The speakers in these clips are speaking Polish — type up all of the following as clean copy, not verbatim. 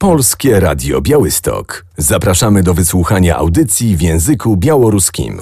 Polskie Radio Białystok. Zapraszamy do wysłuchania audycji w języku białoruskim.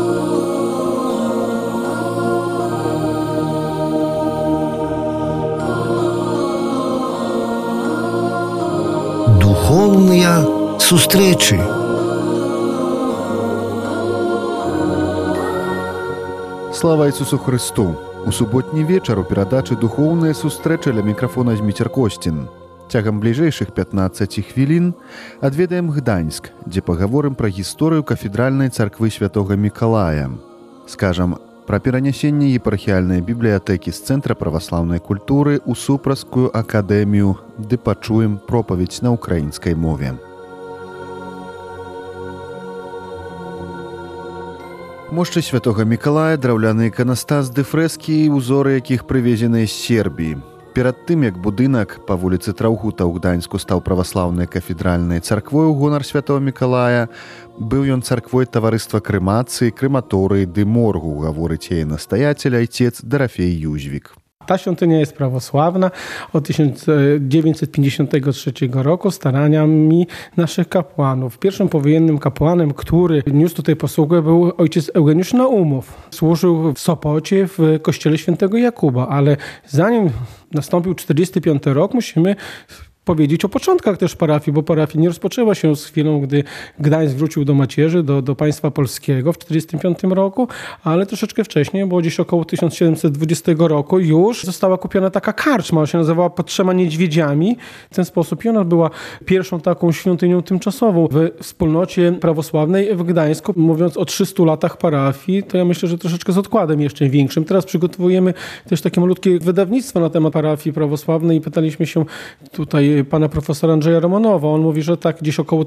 Духовные встречи. Слава Ісусу Христу! У суботні вечар у перадачы «Духовныя сустрэчы» ля мікрафона Зміцер Костін. Цягам бліжэйшых 15 хвілін адведаем Гданьск, дзе пагаворым пра гісторыю кафедральнай царквы святога Мікалая. Скажам, пра перанясенне епархіяльнай бібліятэкі з Цэнтра праваслаўнай культуры ў Супрацкую акадэмію, ды пачуем пропаведь на ўкраінскай мове. Мошчы святога Мікалая, драўляны іканастас ды фрэскі, узоры якіх прывезеныя з Сербіі. Перад тым, як будынак па вуліцы Траўгута ў Гданьску стаў праваслаўнай кафедральнай царквой у гонар святого Мікалая, быў ён царквой таварыства крэмацыі, крэматорыі ды моргу, гаворыць яе настаяцель айцец Дарафей Юзвік. Ta świątynia jest prawosławna od 1953 roku staraniami naszych kapłanów. Pierwszym powojennym kapłanem, który niósł tutaj posługę, był ojciec Eugeniusz Naumow. Służył w Sopocie w kościele świętego Jakuba, ale zanim nastąpił 1945 rok, musimy powiedzieć o początkach też parafii, bo parafia nie rozpoczęła się z chwilą, gdy Gdańsk wrócił do macierzy, do państwa polskiego w 1945 roku, ale troszeczkę wcześniej, bo gdzieś około 1720 roku już została kupiona taka karczma, się nazywała Pod Trzema Niedźwiedziami. W ten sposób i ona była pierwszą taką świątynią tymczasową w wspólnocie prawosławnej w Gdańsku. Mówiąc o 300 latach parafii, to ja myślę, że troszeczkę z odkładem jeszcze większym. Teraz przygotowujemy też takie malutkie wydawnictwo na temat parafii prawosławnej i pytaliśmy się tutaj pana profesora Andrzeja Romanowa. On mówi, że tak gdzieś około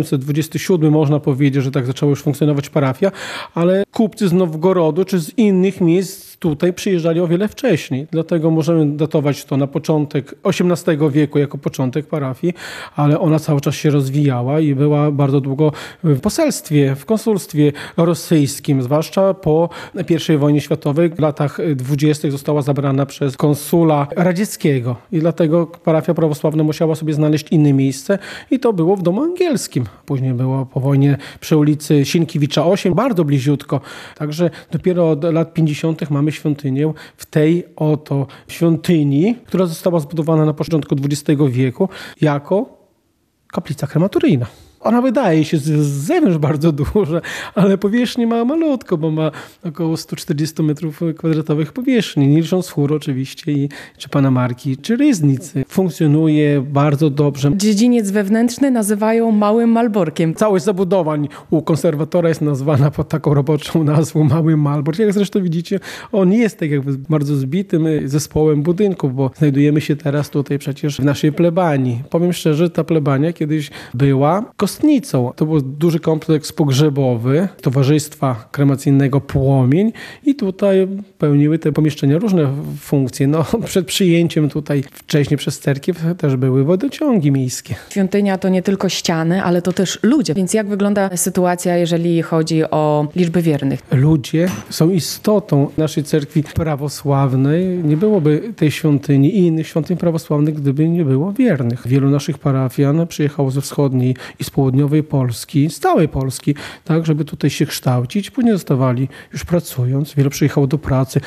1727 można powiedzieć, że tak zaczęła już funkcjonować parafia, ale kupcy z Nowgorodu czy z innych miejsc tutaj przyjeżdżali o wiele wcześniej. Dlatego możemy datować to na początek XVIII wieku jako początek parafii, ale ona cały czas się rozwijała i była bardzo długo w poselstwie, w konsulstwie rosyjskim, zwłaszcza po I wojnie światowej. W latach 20. została zabrana przez konsula radzieckiego i dlatego parafia prawosławna musiała sobie znaleźć inne miejsce i to było w Domu Angielskim. Później było po wojnie przy ulicy Sienkiewicza 8, bardzo bliziutko. Także dopiero od lat 50. mamy świątynię w tej oto świątyni, która została zbudowana na początku XX wieku jako kaplica krematoryjna. Ona wydaje się z zewnątrz bardzo duża, ale powierzchnię ma malutko, bo ma około 140 m2 powierzchni. Nie licząc chór oczywiście, czy Panamarki, czy Ryznicy. Funkcjonuje bardzo dobrze. Dziedziniec wewnętrzny nazywają Małym Malborkiem. Całość zabudowań u konserwatora jest nazwana pod taką roboczą nazwą Mały Malbork. Jak zresztą widzicie, on jest tak jakby bardzo zbitym zespołem budynków, bo znajdujemy się teraz tutaj przecież w naszej plebanii. Powiem szczerze, ta plebania kiedyś była kostnicą. To był duży kompleks pogrzebowy Towarzystwa Kremacyjnego Płomień i tutaj pełniły te pomieszczenia różne funkcje. No, przed przyjęciem tutaj wcześniej przez cerkiew też były wodociągi miejskie. Świątynia to nie tylko ściany, ale to też ludzie. Więc jak wygląda sytuacja, jeżeli chodzi o liczbę wiernych? Ludzie są istotą naszej cerkwi prawosławnej. Nie byłoby tej świątyni i innych świątyń prawosławnych, gdyby nie było wiernych. Wielu naszych parafian przyjechało ze wschodniej i z południowej Polski, z całej Polski, tak, żeby tutaj się kształcić. Później zostawali już pracując. Wielu przyjechało do pracy.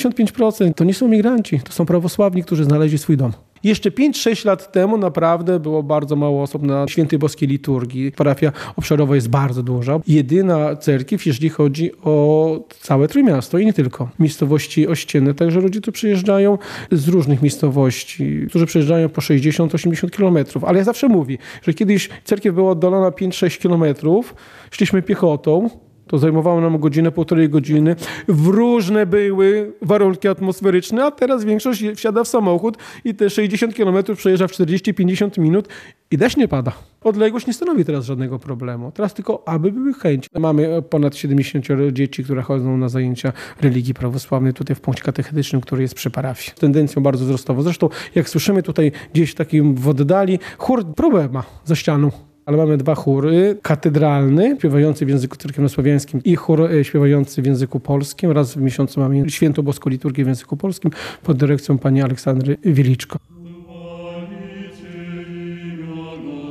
95% to nie są migranci, to są prawosławni, którzy znaleźli swój dom. Jeszcze 5-6 lat temu naprawdę było bardzo mało osób na Świętej Boskiej Liturgii. Parafia obszarowa jest bardzo duża. Jedyna cerkiew, jeżeli chodzi o całe Trójmiasto i nie tylko. Miejscowości ościenne. Także ludzie tu przyjeżdżają z różnych miejscowości, którzy przyjeżdżają po 60-80 kilometrów. Ale ja zawsze mówię, że kiedyś cerkiew była oddalona 5-6 kilometrów. Szliśmy piechotą. To zajmowało nam godzinę, półtorej godziny. Różne były warunki atmosferyczne, a teraz większość wsiada w samochód i te 60 km przejeżdża w 40-50 minut i deszcz nie pada. Odległość nie stanowi teraz żadnego problemu. Teraz tylko, aby były chęci. Mamy ponad 70 dzieci, które chodzą na zajęcia religii prawosławnej tutaj w punkcie katechetycznym, który jest przy parafii. Tendencją bardzo wzrostową. Zresztą jak słyszymy tutaj gdzieś takim w oddali, chór próbę ma za ścianą. Ale mamy dwa chóry, katedralny, śpiewający w języku cerkiewnosłowiańskim i chór śpiewający w języku polskim. Raz w miesiącu mamy Świętą Boską Liturgię w języku polskim pod dyrekcją pani Aleksandry Wieliczko.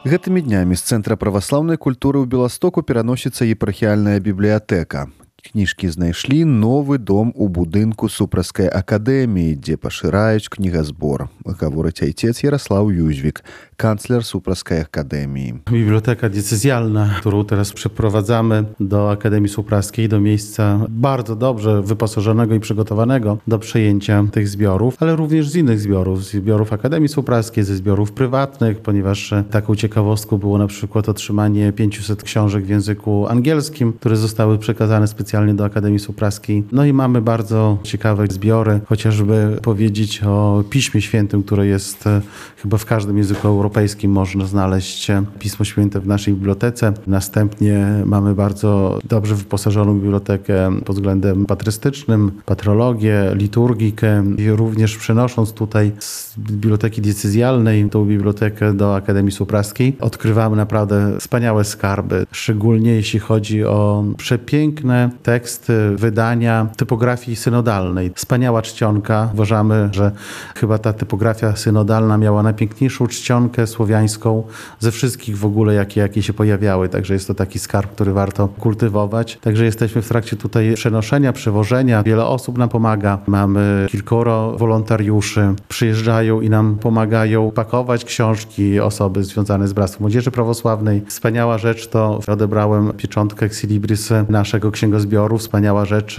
Гэтымі днямі з Цэнтра праваслаўнай культуры ў Беластоку пераносіцца епархіяльная бібліятэка. Кніжкі знайшлі новы дом у будынку Супраскай акадэміі, дзе пашыраюць кнігазбор, гаворыць айцец Ярослав Jóźwik, kancler Supraskiej Akademii. Biblioteka decyzjalna, którą teraz przeprowadzamy do Akademii Supraskiej, do miejsca bardzo dobrze wyposażonego i przygotowanego do przejęcia tych zbiorów, ale również z innych zbiorów, z zbiorów Akademii Supraskiej, ze zbiorów prywatnych, ponieważ taką ciekawostką było na przykład otrzymanie 500 książek w języku angielskim, które zostały przekazane specjalnie do Akademii Supraskiej. No i mamy bardzo ciekawe zbiory, chociażby powiedzieć o Piśmie Świętym, które jest chyba w każdym języku europejskim można znaleźć Pismo Święte w naszej bibliotece. Następnie mamy bardzo dobrze wyposażoną bibliotekę pod względem patrystycznym, patrologię, liturgikę i również przenosząc tutaj z biblioteki decyzjalnej tą bibliotekę do Akademii Supraskiej odkrywamy naprawdę wspaniałe skarby, szczególnie jeśli chodzi o przepiękne teksty, wydania typografii synodalnej. Wspaniała czcionka. Uważamy, że chyba ta typografia synodalna miała najpiękniejszą czcionkę słowiańską ze wszystkich w ogóle, jakie się pojawiały. Także jest to taki skarb, który warto kultywować. Także jesteśmy w trakcie tutaj przenoszenia, przewożenia. Wiele osób nam pomaga. Mamy kilkoro wolontariuszy. Przyjeżdżają i nam pomagają pakować książki, osoby związane z Bractwem Młodzieży Prawosławnej. Wspaniała rzecz to odebrałem pieczątkę Ex Libris naszego księgozbioru. Wspaniała rzecz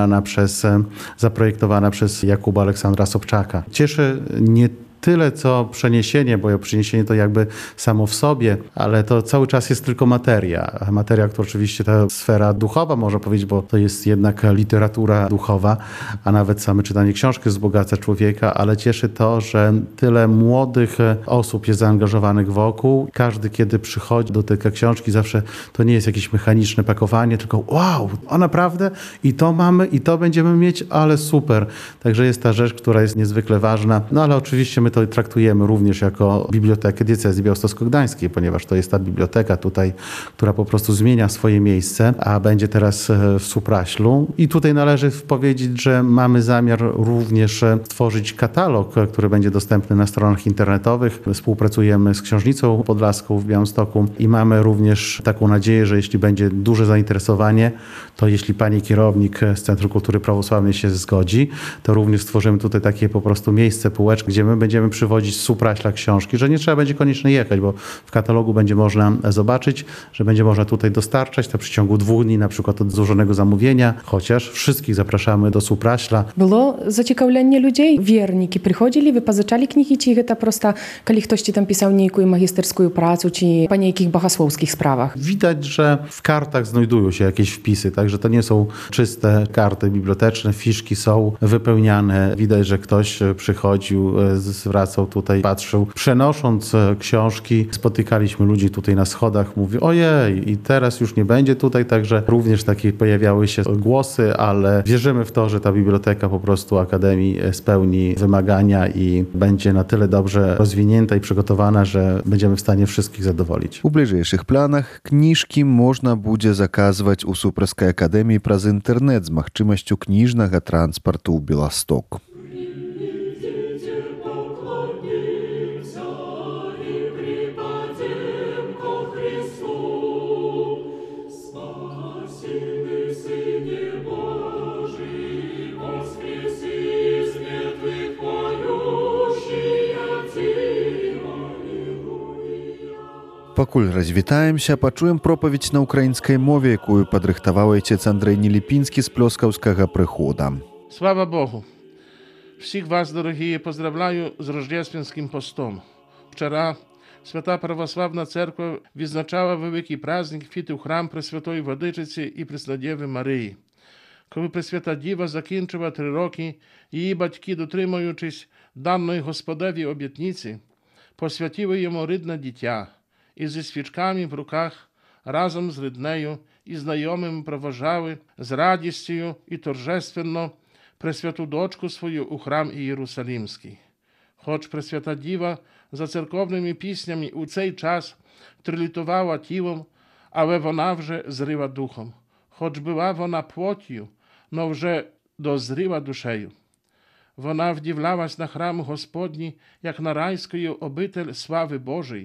zaprojektowana przez Jakuba Aleksandra Sobczaka. Cieszy nie tyle co przeniesienie, bo przeniesienie to jakby samo w sobie, ale to cały czas jest tylko materia. Materia, to oczywiście ta sfera duchowa, można powiedzieć, bo to jest jednak literatura duchowa, a nawet same czytanie książki wzbogaca człowieka, ale cieszy to, że tyle młodych osób jest zaangażowanych wokół. Każdy, kiedy przychodzi do tej książki, zawsze to nie jest jakieś mechaniczne pakowanie, tylko wow, a naprawdę? I to mamy, i to będziemy mieć, ale super. Także jest ta rzecz, która jest niezwykle ważna. No ale oczywiście my to traktujemy również jako bibliotekę diecezji białostocko-gdańskiej, ponieważ to jest ta biblioteka tutaj, która po prostu zmienia swoje miejsce, a będzie teraz w Supraślu. I tutaj należy powiedzieć, że mamy zamiar również stworzyć katalog, który będzie dostępny na stronach internetowych. Współpracujemy z Książnicą Podlaską w Białymstoku i mamy również taką nadzieję, że jeśli będzie duże zainteresowanie, to jeśli pani kierownik z Centrum Kultury Prawosławnej się zgodzi, to również stworzymy tutaj takie po prostu miejsce, półeczkę, gdzie my będziemy przywozić z Supraśla książki, że nie trzeba będzie koniecznie jechać, bo w katalogu będzie można zobaczyć, że będzie można tutaj dostarczać to w przeciągu 2 dni, na przykład od złożonego zamówienia, chociaż wszystkich zapraszamy do Supraśla. Było zaciekawienie ludzi? Wiernicy przychodzili, wypożyczali książki, czy to prosto, kiedy ktoś ci tam pisał niejaką magisterską pracę, czy po jakich bogosłowskich sprawach? Widać, że w kartach znajdują się jakieś wpisy, także to nie są czyste karty biblioteczne, fiszki są wypełniane. Widać, że ktoś przychodził, zwracał tutaj, patrzył. Przenosząc książki, spotykaliśmy ludzi tutaj na schodach, mówi ojej, i teraz już nie będzie tutaj, także również takie pojawiały się głosy, ale wierzymy w to, że ta biblioteka po prostu Akademii spełni wymagania i będzie na tyle dobrze rozwinięta i przygotowana, że będziemy w stanie wszystkich zadowolić. У бліжэйшых планах кніжкі можна будзе заказваць у Супраскай акадэміі праз інтэрнэт з магчымасцю кніжнага транспарту ў Беласток. Пакуль развітаемся, пачуем пропаведь на украінскай мове, якую падрыхтаваў айцец Андрэй Неліпінскі з плёскаўскага прыхода. Слава Богу! Всіх вас, дорогі, поздравляю з Рождественським постом. Вчора Свята Православна Церква відзначала великий праздник вхід у храм Пресвятої Владичиці і Преснодєви Марії. Коли Пресвята Діва закінчила 3 роки, її батьки, дотримуючись даної Господеві обітниці, посвятили йому рідне дитя і зі свічками в руках разом з ріднею і знайомими проважали з радістю і торжественно Пресвяту дочку свою у храм Єрусалимський. Хоч Пресвята Діва за церковними піснями у цей час трилітувала тілом, але вона вже зрила духом. Хоч була вона плоттю, но вже дозріла душею. Вона вдивлялась на храм Господній, як на райську обитель слави Божої.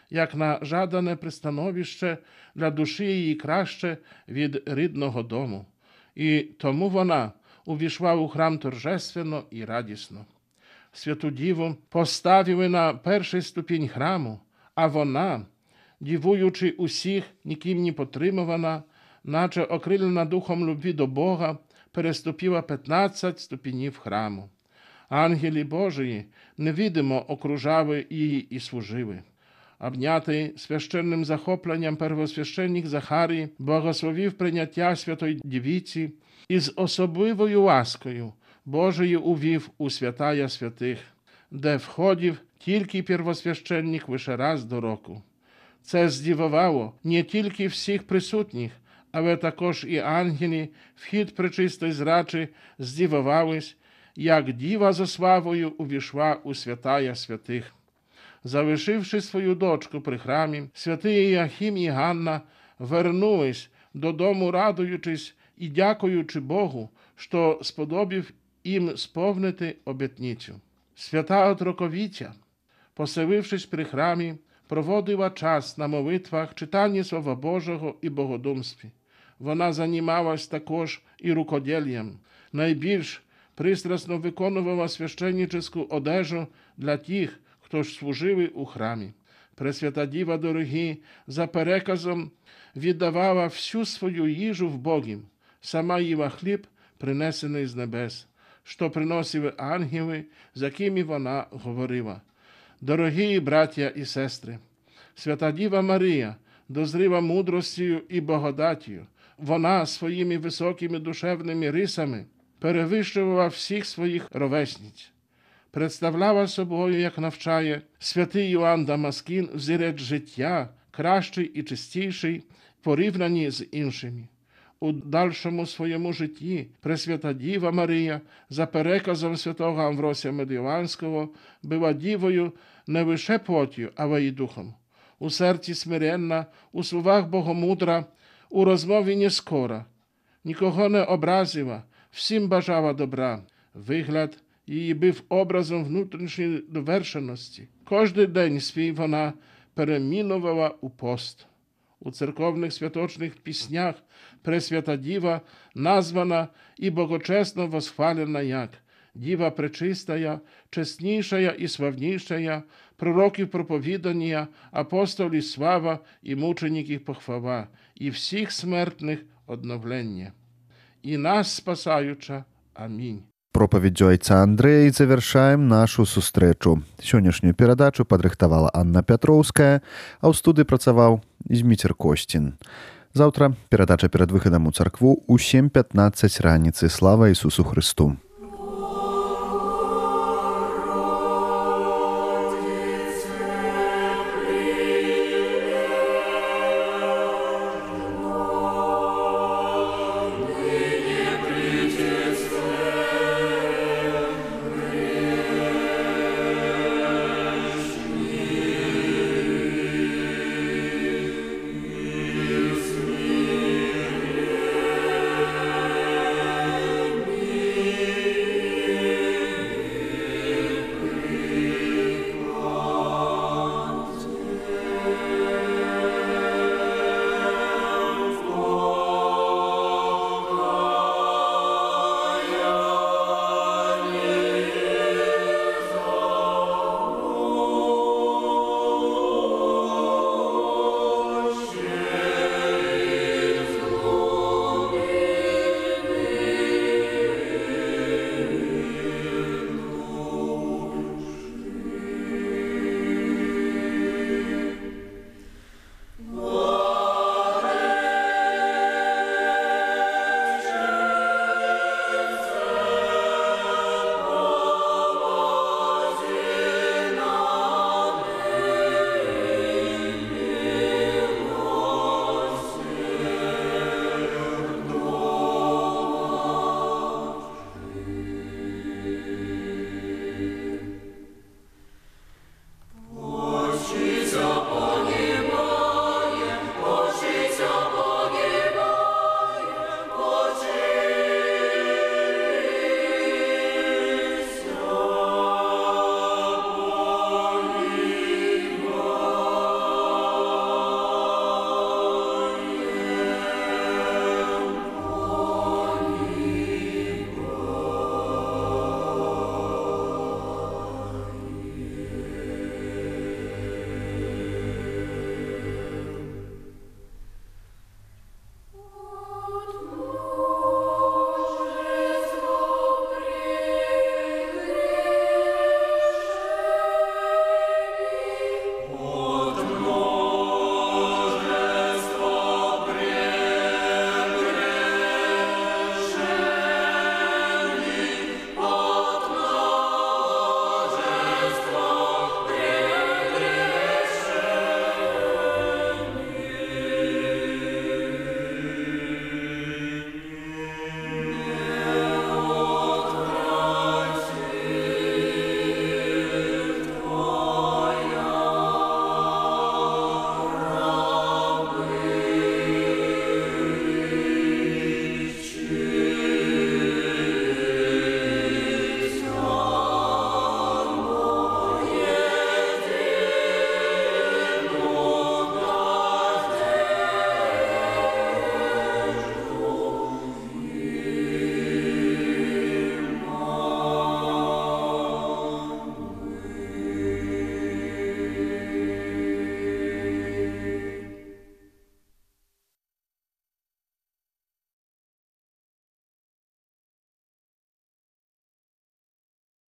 як на жадане пристановище для душі її краще від рідного дому. І тому вона увійшла у храм торжественно і радісно. Святу Діву поставили на перший ступінь храму, а вона, дивуючи усіх, ніким не потримувана, наче окрилена духом любві до Бога, переступила 15 ступенів храму. Ангели Божії невидимо окружали її і служили. Обнятий священним захопленням первосвященник Захарій благословив прийняття Святої Дівиці і з особливою ласкою Божою увів у святая святих, де входив тільки первосвященник лише раз до року. Це здивувало не тільки всіх присутніх, але також і ангели, вхід пречистої зрачі, здивувались, як діва за славою увійшла у святая святих. Залишивши свою дочку при храмі, святий Іоахім і Ганна вернулись додому, радуючись і дякуючи Богу, що сподобив їм сповнити обітницю. Свята Отроковіця, поселившись при храмі, проводила час на молитвах, читанні Слова Божого і богодумстві. Вона займалась також і рукоділлям. Найбільш пристрасно виконувала священническу одежу для тих, хто ж служили у храмі. Пресвята Діва, дорогі, за переказом віддавала всю свою їжу в Богім. Сама їла хліб, принесений з небес, що приносили ангели, з якими вона говорила. Дорогі браття і сестри, Свята Діва Марія дозріла мудростю і благодаттю. Вона своїми високими душевними рисами перевищувала всіх своїх ровесниць. Представляла собою, як навчає святий Йоанн Дамаскін, взірець життя, кращий і чистіший, порівняні з іншими. У дальшому своєму житті Пресвята Діва Марія, за переказом святого Амвросія Медіоланського, була дівою не лише плоттю, але й духом. У серці смиренна, у словах богомудра, у розмові не скора. Нікого не образила, всім бажала добра. Вигляд її був образом внутрішньої довершеності. Кожний день свій вона перемінувала у пост. У церковних святочних піснях Пресвята Діва названа і богочесно восхвалена як Діва пречистая, чеснішая і славнішая, пророків проповідання, апостолів слава і мучеників похвала, і всіх смертних одновлення. І нас спасаюча. Амінь. Проповеддю айца Андрэя і завяршаем нашу сустрэчу. Сённяшнюю перадачу падрыхтавала Анна Пятроўская, а ў студыі працаваў Зміцер Косцін. Заўтра перадача перад выхадам у царкву ў 7:15 раніцы. Слава Ісусу Христу!